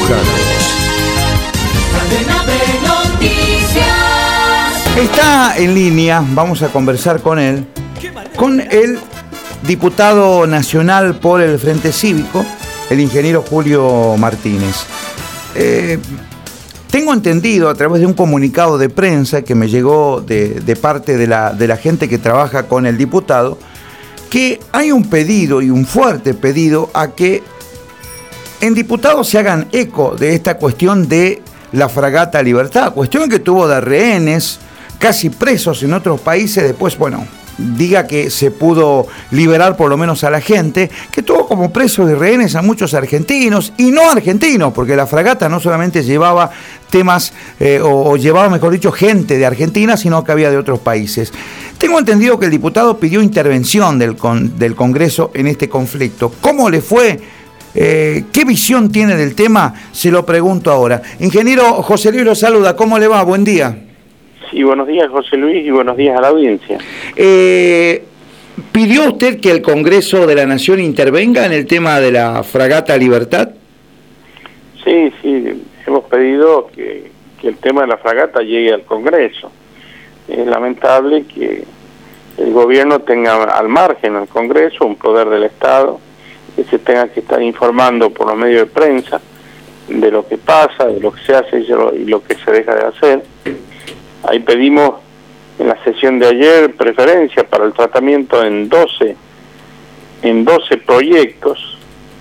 Luján. Está en línea, vamos a conversar con él, con el diputado nacional por el Frente Cívico, el ingeniero Julio Martínez. Tengo entendido a través de un comunicado de prensa que me llegó de parte de la gente que trabaja con el diputado, que hay un pedido y un fuerte pedido a que en diputados se hagan eco de esta cuestión de la fragata Libertad, cuestión que tuvo de rehenes, casi presos en otros países, después, bueno, diga que se pudo liberar por lo menos a la gente, que tuvo como presos y rehenes a muchos argentinos y no argentinos, porque la fragata no solamente llevaba temas, o llevaba, mejor dicho, gente de Argentina, sino que había de otros países. Tengo entendido que el diputado pidió intervención del Congreso en este conflicto. ¿Cómo le fue? ¿Qué visión tiene del tema? Se lo pregunto ahora. Ingeniero José Luis lo saluda, ¿cómo le va? Buen día. Sí, buenos días, José Luis, y buenos días a la audiencia. ¿Pidió usted que el Congreso de la Nación intervenga en el tema de la fragata Libertad? Sí, hemos pedido que el tema de la fragata llegue al Congreso. Es lamentable que el gobierno tenga al margen al Congreso un poder del Estado, que se tenga que estar informando por los medios de prensa de lo que pasa, de lo que se hace y lo que se deja de hacer. Ahí pedimos en la sesión de ayer preferencia para el tratamiento en 12 proyectos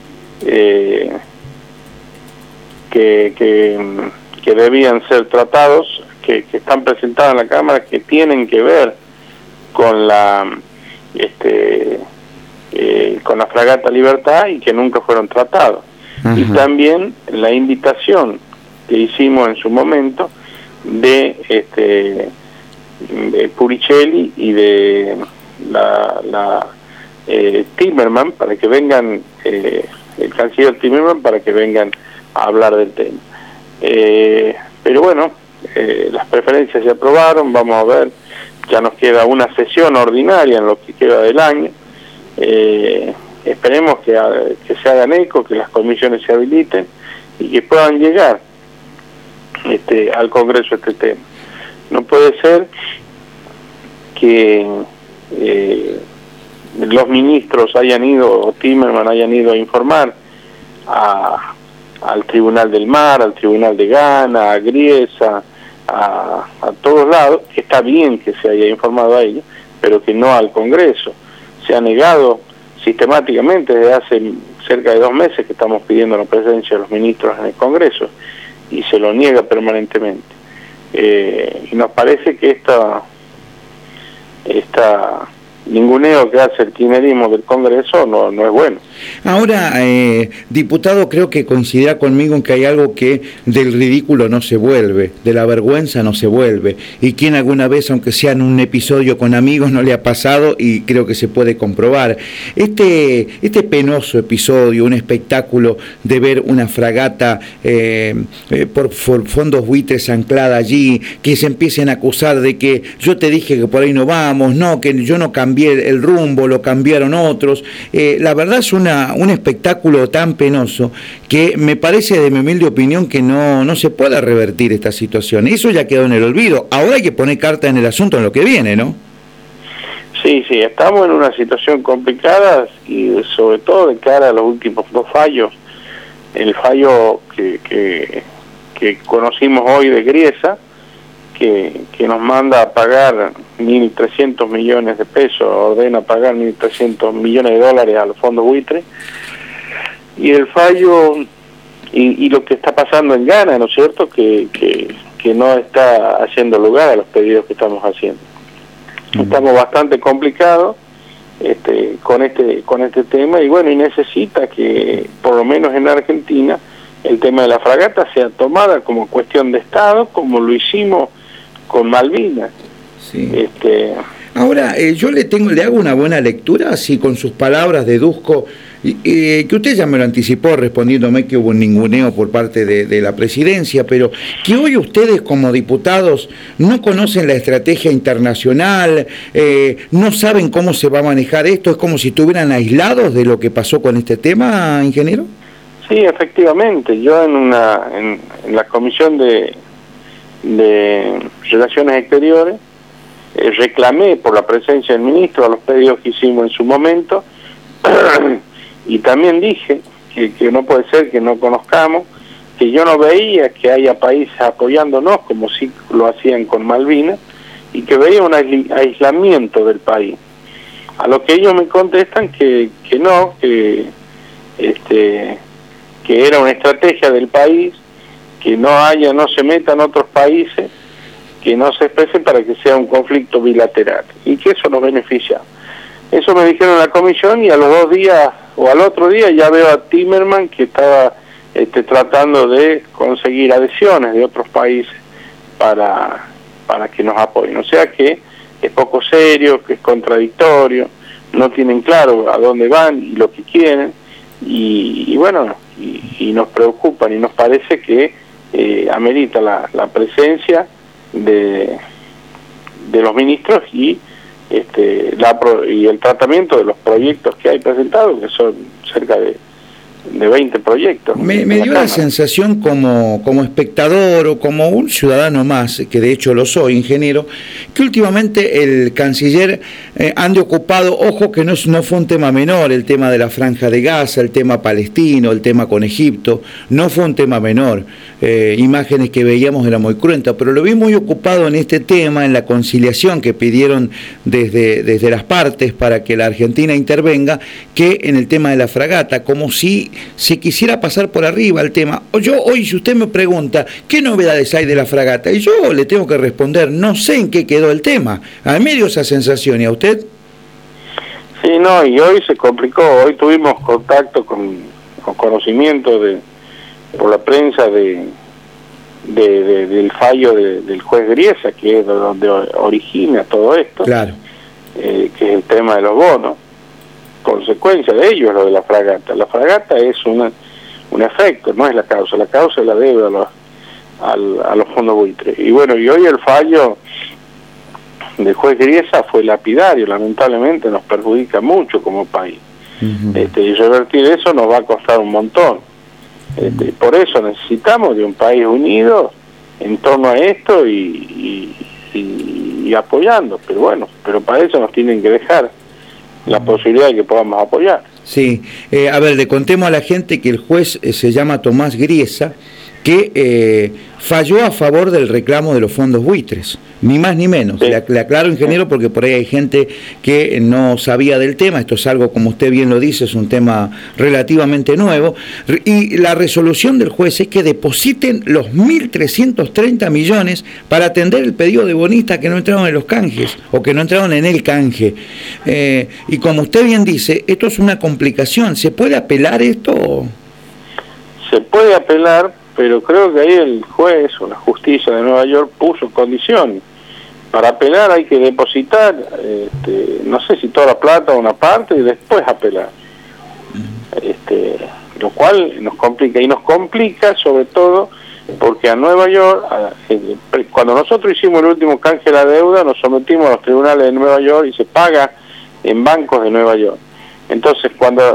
que debían ser tratados, que están presentados en la Cámara, que tienen que ver con la fragata Libertad y que nunca fueron tratados. Uh-huh. Y también la invitación que hicimos en su momento de Puricelli y de la Timmerman, para que vengan, el canciller Timmerman, para que vengan a hablar del tema. Pero bueno, las preferencias se aprobaron, vamos a ver, ya nos queda una sesión ordinaria en lo que queda del año. Esperemos que se hagan eco, que las comisiones se habiliten y que puedan llegar al Congreso este tema. No puede ser que los ministros hayan ido, o Timmerman hayan ido a informar al Tribunal del Mar, al Tribunal de Ghana, a Griesa, a todos lados, que está bien que se haya informado a ellos, pero que no al Congreso. Se ha negado sistemáticamente desde hace cerca de 2 meses que estamos pidiendo la presencia de los ministros en el Congreso, y se lo niega permanentemente. Y nos parece que esta ninguneo que hace el kirchnerismo del Congreso no es bueno. Ahora, diputado, creo que coincidirá conmigo en que hay algo que del ridículo no se vuelve, de la vergüenza no se vuelve, y quien alguna vez, aunque sea en un episodio con amigos, no le ha pasado, y creo que se puede comprobar. Este penoso episodio, un espectáculo de ver una fragata por fondos buitres anclada allí, que se empiecen a acusar de que yo te dije que por ahí no vamos, no, que yo no cambié el rumbo, lo cambiaron otros. La verdad es un espectáculo tan penoso que me parece, de mi humilde opinión, que no se puede revertir esta situación. Eso ya quedó en el olvido. Ahora hay que poner carta en el asunto en lo que viene, ¿no? Sí, estamos en una situación complicada, y sobre todo de cara a los últimos 2 fallos. El fallo que conocimos hoy de Griesa, que nos manda a pagar 1.300 millones de pesos, ordena pagar 1.300 millones de dólares a los fondos buitres, y el fallo y lo que está pasando en Ghana, ¿no es cierto?, que no está haciendo lugar a los pedidos que estamos haciendo. Estamos bastante complicados con este tema, y bueno, y necesita que, por lo menos en Argentina, el tema de la fragata sea tomada como cuestión de Estado, como lo hicimos con Malvinas. Sí. Ahora, yo le hago una buena lectura, así con sus palabras deduzco, que usted ya me lo anticipó respondiéndome que hubo un ninguneo por parte de la presidencia, pero que hoy ustedes como diputados no conocen la estrategia internacional, no saben cómo se va a manejar esto, es como si estuvieran aislados de lo que pasó con este tema, ingeniero. Sí, efectivamente. Yo en la Comisión de Relaciones Exteriores reclamé por la presencia del ministro a los pedidos que hicimos en su momento y también dije que no puede ser que no conozcamos, que yo no veía que haya países apoyándonos como sí lo hacían con Malvinas y que veía un aislamiento del país. A lo que ellos me contestan que no, que era una estrategia del país, que no se metan otros países, que no se expresen para que sea un conflicto bilateral y que eso nos beneficia. Eso me dijeron en la comisión y a los 2 días o al otro día ya veo a Timerman que estaba tratando de conseguir adhesiones de otros países para que nos apoyen. O sea que es poco serio, que es contradictorio, no tienen claro a dónde van y lo que quieren y bueno, y nos preocupan y nos parece que amerita la presencia de los ministros y el tratamiento de los proyectos que hay presentados, que son cerca de 20 proyectos. Me dio la sensación como espectador o como un ciudadano más, que de hecho lo soy, ingeniero, que últimamente el canciller ande ocupado, ojo que no fue un tema menor, el tema de la Franja de Gaza, el tema palestino, el tema con Egipto, no fue un tema menor. Imágenes que veíamos eran muy cruentas, pero lo vi muy ocupado en este tema, en la conciliación que pidieron desde las partes para que la Argentina intervenga, que en el tema de la fragata, como si se quisiera pasar por arriba el tema. Hoy si usted me pregunta, ¿qué novedades hay de la fragata? Y yo le tengo que responder, no sé en qué quedó el tema. A mí me dio esa sensación, ¿y a usted? Sí, no, y hoy se complicó. Hoy tuvimos contacto con conocimiento por la prensa del fallo del juez Griesa, que es donde origina todo esto, claro, que es el tema de los bonos. Consecuencia de ello es lo de la fragata. La fragata es un efecto, no es la causa es la deuda a los fondos buitres. Y bueno, y hoy el fallo del juez Griesa fue lapidario, lamentablemente nos perjudica mucho como país. Y revertir eso nos va a costar un montón. Por eso necesitamos de un país unido en torno a esto y apoyando, pero bueno, pero para eso nos tienen que dejar la posibilidad de que podamos apoyar. Sí, a ver, le contemos a la gente que el juez se llama Tomás Griesa, que falló a favor del reclamo de los fondos buitres, ni más ni menos. Sí. Le aclaro, ingeniero, porque por ahí hay gente que no sabía del tema. Esto es algo, como usted bien lo dice, es un tema relativamente nuevo, y la resolución del juez es que depositen los 1.330 millones para atender el pedido de bonistas que no entraron en los canjes, o que no entraron en el canje. Y como usted bien dice, esto es una complicación. ¿Se puede apelar esto? Se puede apelar, pero creo que ahí el juez o la justicia de Nueva York puso condiciones. Para apelar hay que depositar, no sé si toda la plata o una parte, y después apelar. Lo cual nos complica, y nos complica sobre todo porque a Nueva York, cuando nosotros hicimos el último canje de la deuda, nos sometimos a los tribunales de Nueva York y se paga en bancos de Nueva York. Entonces,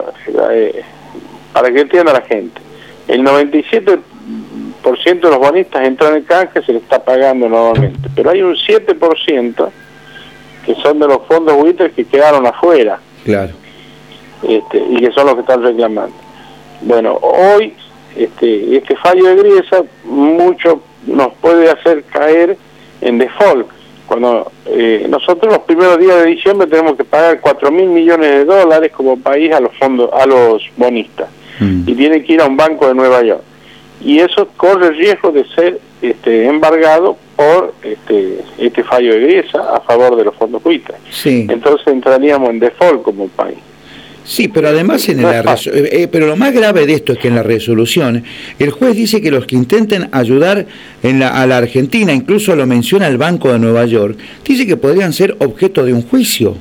para que entienda la gente, el 97% de los bonistas entran en el canje, se le está pagando nuevamente, pero hay un 7% que son de los fondos buitres que quedaron afuera. Claro. Y que son los que están reclamando. Bueno, hoy este fallo de Griesa mucho nos puede hacer caer en default. Cuando nosotros los primeros días de diciembre tenemos que pagar $4.000 millones como país a los bonistas, y tiene que ir a un banco de Nueva York, y eso corre el riesgo de ser embargado por este fallo de Griesa a favor de los fondos buitres. Sí. Entonces entraríamos en default como país. Sí, pero además pero lo más grave de esto es que en la resolución el juez dice que los que intenten ayudar a la Argentina, incluso lo menciona el Banco de Nueva York, dice que podrían ser objeto de un juicio.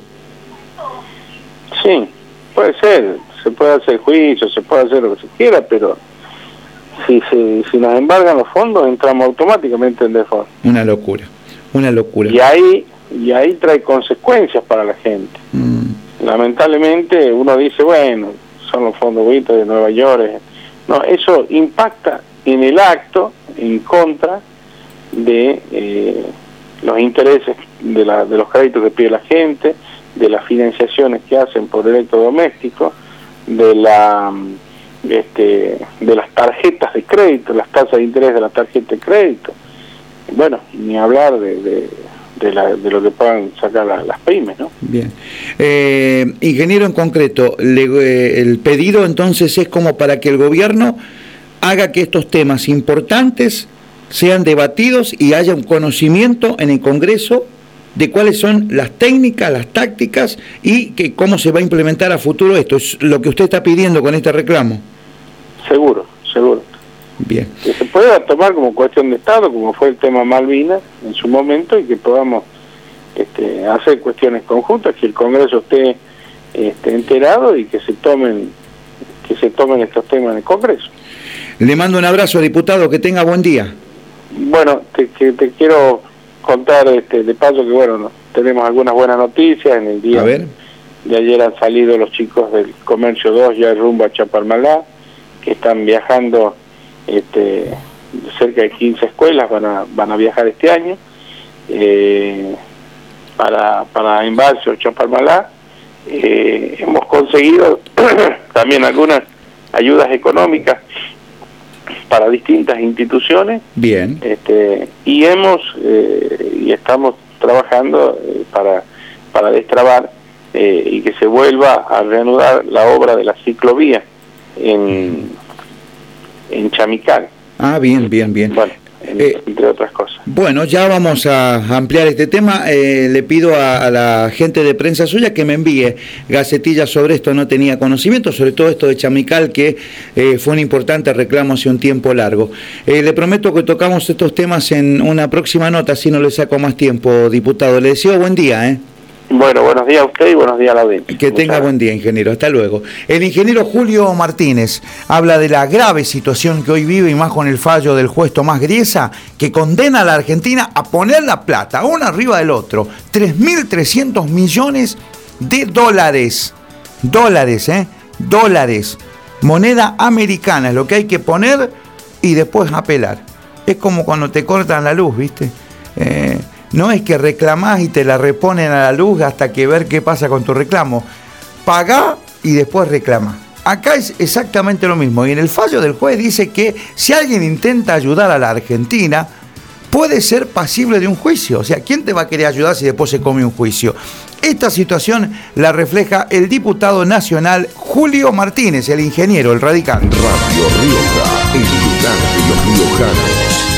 Sí, puede ser, se puede hacer juicio, se puede hacer lo que se quiera, pero si nos embargan los fondos entramos automáticamente en default. Una locura. Y ahí trae consecuencias para la gente. Lamentablemente uno dice, bueno, son los fondos buitres de Nueva York, No, eso impacta en el acto en contra de los intereses de los créditos que pide la gente, de las financiaciones que hacen por electrodomésticos, de las tarjetas de crédito, las tasas de interés de la tarjeta de crédito. Bueno, ni hablar de lo que puedan sacar las pymes, ¿no? Bien. Ingeniero, en concreto, el pedido entonces es como para que el gobierno haga que estos temas importantes sean debatidos y haya un conocimiento en el Congreso de cuáles son las técnicas, las tácticas y que cómo se va a implementar a futuro esto. ¿Es lo que usted está pidiendo con este reclamo? Seguro. Bien. Que se pueda tomar como cuestión de Estado, como fue el tema Malvinas en su momento, y que podamos hacer cuestiones conjuntas, que el Congreso esté enterado y que se tomen estos temas en el Congreso. Le mando un abrazo, diputado, que tenga buen día. Bueno, te quiero contar de paso que bueno, tenemos algunas buenas noticias. En el día de ayer han salido los chicos del Comercio 2 ya rumbo a Chapalmalá, que están viajando cerca de 15 escuelas van a viajar este año para Embalse o Chapalmalá. Hemos conseguido también algunas ayudas económicas para distintas instituciones. Bien. Y estamos trabajando para destrabar y que se vuelva a reanudar la obra de la ciclovía en Chamical. Ah, bien. Bueno, entre otras cosas. Bueno, ya vamos a ampliar este tema. Le pido a la gente de prensa suya que me envíe gacetillas sobre esto. No tenía conocimiento, sobre todo esto de Chamical, que fue un importante reclamo hace un tiempo largo. Le prometo que tocamos estos temas en una próxima nota, si no le saco más tiempo, diputado. Le deseo buen día, Bueno, buenos días a usted y buenos días a la audiencia. Que tenga buen día, ingeniero. Hasta luego. El ingeniero Julio Martínez habla de la grave situación que hoy vive, y más con el fallo del juez Tomás Griesa, que condena a la Argentina a poner la plata uno arriba del otro. 3.300 millones de dólares. Dólares. Moneda americana es lo que hay que poner y después apelar. Es como cuando te cortan la luz, ¿viste? No es que reclamás y te la reponen a la luz hasta que ver qué pasa con tu reclamo. Pagá y después reclamá. Acá es exactamente lo mismo. Y en el fallo del juez dice que si alguien intenta ayudar a la Argentina, puede ser pasible de un juicio. O sea, ¿quién te va a querer ayudar si después se come un juicio? Esta situación la refleja el diputado nacional Julio Martínez, el ingeniero, el radical. Radio Rioja, el lugar de los riojanos.